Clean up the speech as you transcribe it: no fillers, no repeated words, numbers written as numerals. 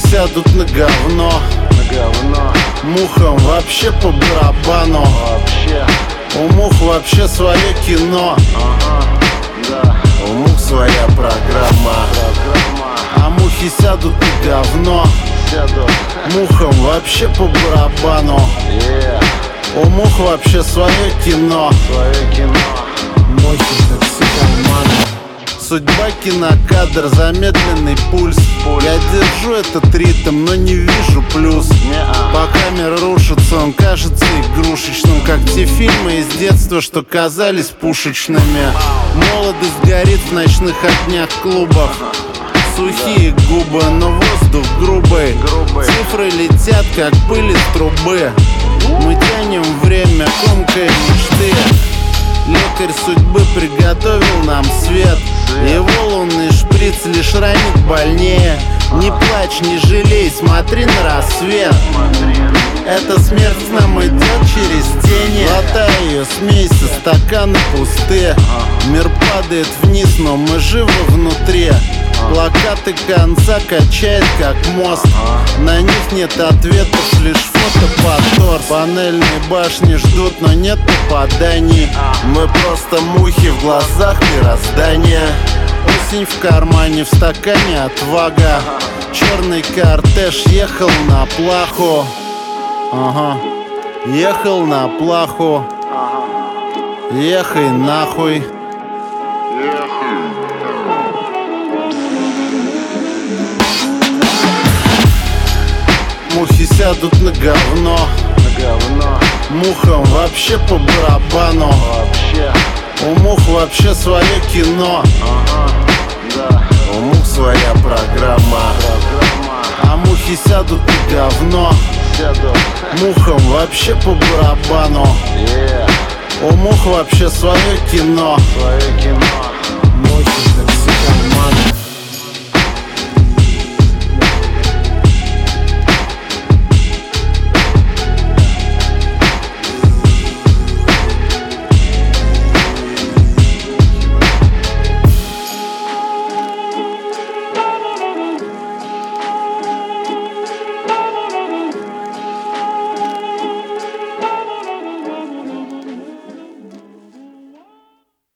сядут на говно. Мухам вообще по барабану. У мух вообще свое кино. У мух своя программа. А мухи сядут на говно. Мухам вообще по барабану. У мух вообще свое кино. Мухи токсикоманы. Судьба кинокадр, замедленный пульс. Я держу этот ритм, но не вижу плюс. По камере рушится, он кажется игрушечным, как те фильмы из детства, что казались пушечными. Молодость горит в ночных огнях клубов. Сухие губы, но воздух грубый. Цифры летят, как пыль из трубы. Мы тянем время, комкая мечты. Лекарь судьбы приготовил нам свет. Его лунный шприц лишь ранит больнее. Не плачь, не жалей, смотри на рассвет. Эта смерть к нам идет через тени. Глотай ее, смейся, стаканы пусты. Мир падает вниз, но мы живы внутри. Плакаты конца качает, как мост. На них нет ответов, лишь фото под торс. Панельные башни ждут, но нет попаданий. Мы просто мухи в глазах мироздания. Осень в кармане, в стакане отвага. Черный кортеж ехал на плаху. Ехал на плаху. Ехай нахуй. Мухи сядут на говно. Мухам вообще по барабану. У мух вообще свое кино. У мух своя программа. А мухи сядут на говно. Мухам вообще по барабану. У мух вообще свое кино.